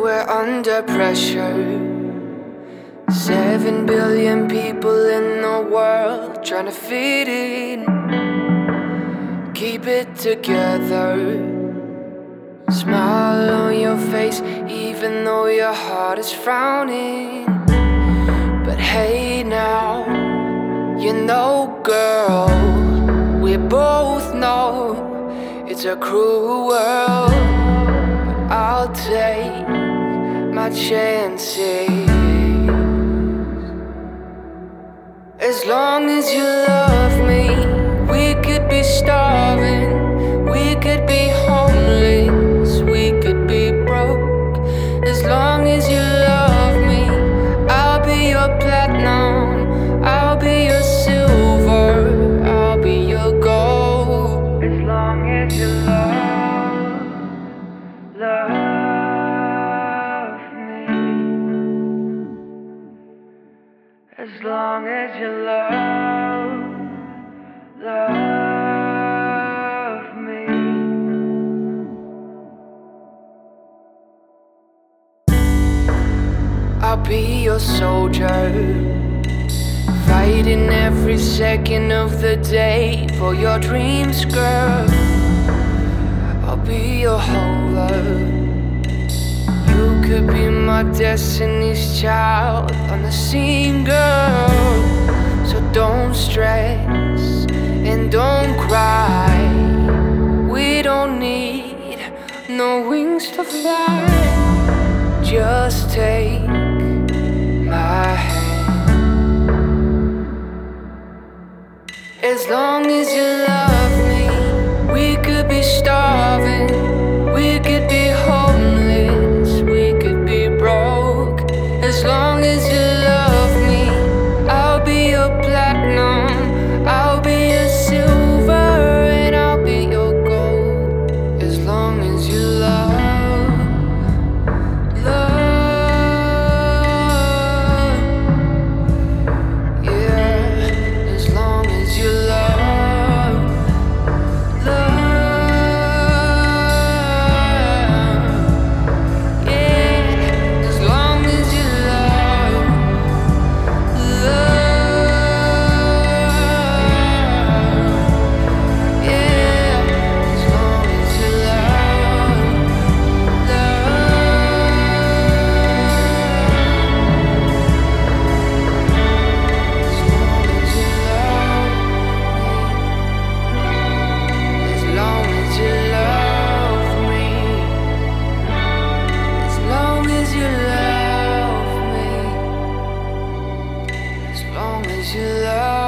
we're under pressure. 7 billion people in the world trying to fit in. Keep it together. Smile on your face even though your heart is frowning. But hey now, you know girl, we both know it's a cruel world. But I'll take my chances. As long as you love me, we could be starving, we could be homeless, we could be broke. As long as you love me, I'll be your platinum, I'll be your silver, I'll be your gold. As long as you love me. As long as you love me. I'll be your soldier, fighting every second of the day for your dreams, girl. I'll be your whole love. You could be my destiny's child, unseen girl. So don't stress and don't cry. We don't need no wings to fly. Just take my hand. As long as you love me, we could be starving, we could be homeless, we could be broke. As long as you love me, I'll be your platinum, I'll be your silver, and I'll be your gold. As long as you love. As long as you love